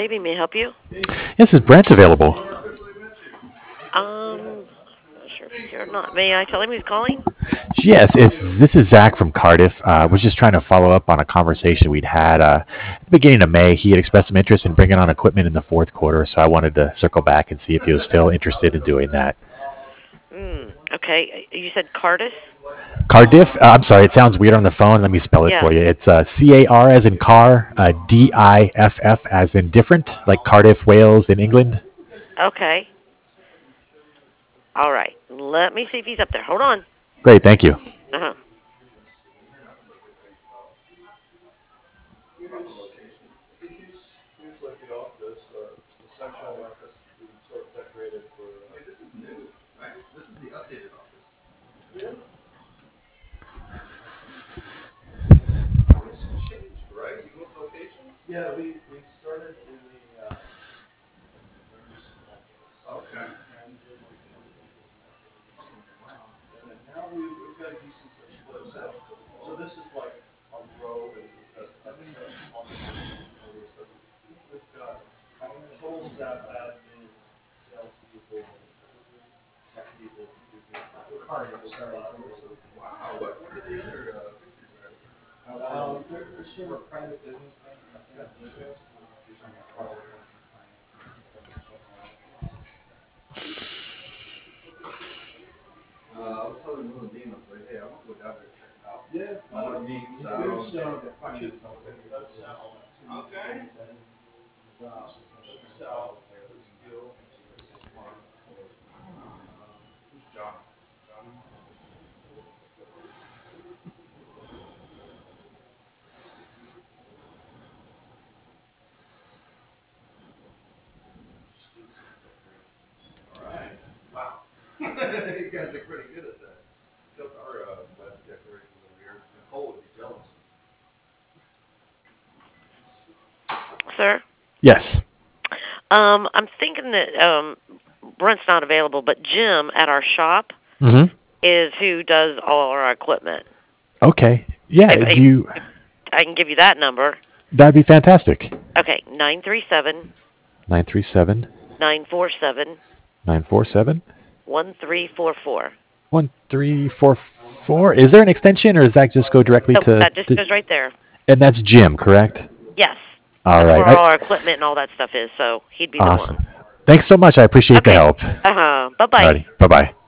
Navy. May I help you? Yes, is Brent available? Not sure if he's here or not. May I tell him who's calling? Yes, this is Zach from Cardiff. Was just trying to follow up on a conversation we'd had at the beginning of May. He had expressed some interest in bringing on equipment in the fourth quarter, so I wanted to circle back and see if he was still interested in doing that. Okay. You said Cardis? Cardiff. I'm sorry, it sounds weird on the phone. Let me spell it Yeah. for you. It's CAR as in car, DIFF as in different, like Cardiff, Wales, in England. Okay. All right. Let me see if he's up there. Hold on. Great, thank you. Uh-huh. Sir? Yes. I'm thinking that Brent's not available, but Jim at our shop Mm-hmm. is who does all our equipment. Okay. Yeah. If I can give you that number. That'd be fantastic. Okay, 937 937 947 947 1344. 1344. Is there an extension, or does that just go directly So to? that just goes right there. And that's Jim, correct? Yes. All That's right. where all our equipment and all that stuff is, so he'd be the Awesome. one. Thanks so much. I appreciate the Okay. help. Bye-bye. Alrighty. Bye bye.